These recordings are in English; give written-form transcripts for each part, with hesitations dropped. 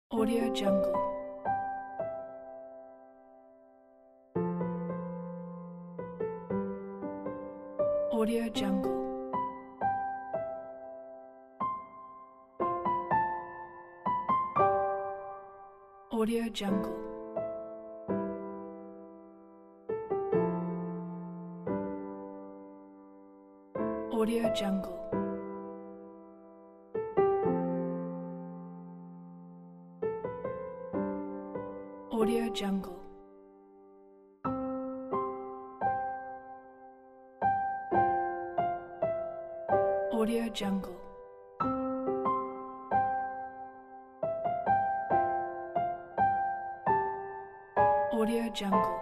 Audio Jungle. Audio Jungle. Audio Jungle. Audio Jungle. Audio Jungle. Audio Jungle. Audio Jungle.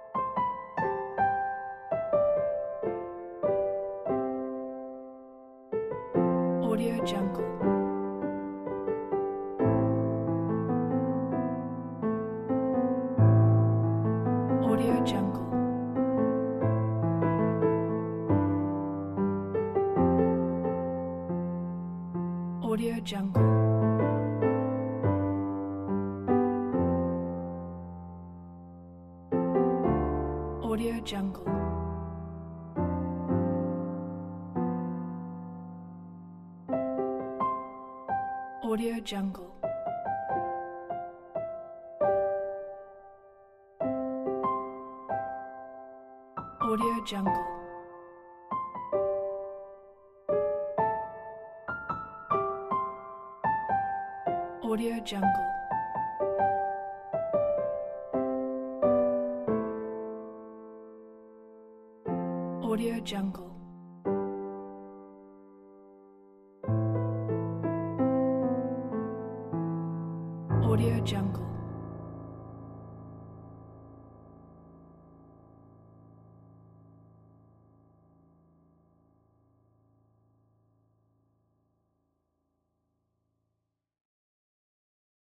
Audio Jungle. Audio Jungle. Audio Jungle. Audio Jungle. Audio Jungle. Audio Jungle. Audio Jungle. Audio Jungle. Audio Jungle.